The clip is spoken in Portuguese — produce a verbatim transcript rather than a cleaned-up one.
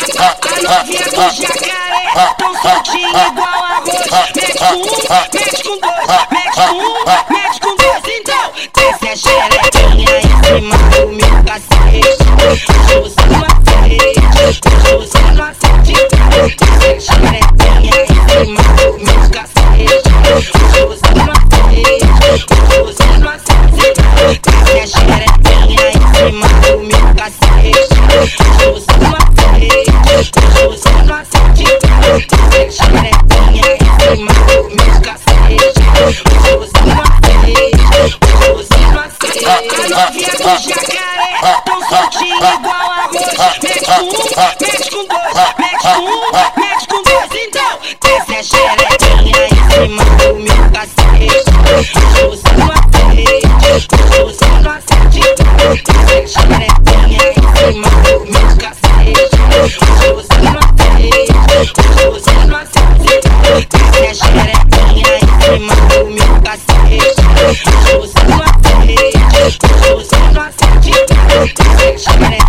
novinha do jacaré, tão soltinho igual arroz. Mete com um, mete com dois, mete com um, mete com dois. Então, desce a xerequinha em cima do meu cacete. Hoje você não aceita, hoje você não aceita. Desce a xerequinha em cima do meu cacete. Hoje você não aceita, hoje você não aceita. Desce a xerequinha em cima do meu cacete. Hoje você não aceita, hoje você não aceita. Desce a xerequinha em cima do meu cacete. Hoje você não aceita, hoje você não aceita. A novinha do jacaré, tão soltinho igual arroz. Mete com um, mete com dois, mete com um, mete com dois. Então, desce a xerequinha em cima do meu cacete. Hoje você não aceita, hoje você não aceita. Desce a xerequinha em cima do meu cacete. Hoje você não aceita, hoje você não aceita. Desce a xerequinha em cima do meu cacete. Hoje você não aceita, hoje você não aceita. Desce a xerequinha